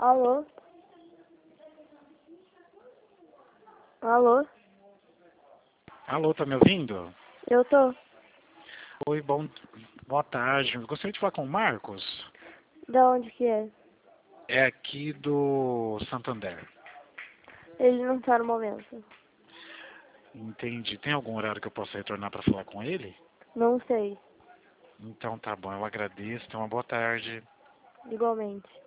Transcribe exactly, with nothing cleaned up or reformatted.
Alô? Alô? Alô, tá me ouvindo? Eu tô. Oi, bom, boa tarde. Eu gostaria de falar com o Marcos. Da onde que é? É aqui do Santander. Ele não tá no momento. Entendi. Tem algum horário que eu possa retornar para falar com ele? Não sei. Então tá bom, eu agradeço. Tenha uma boa tarde. Igualmente.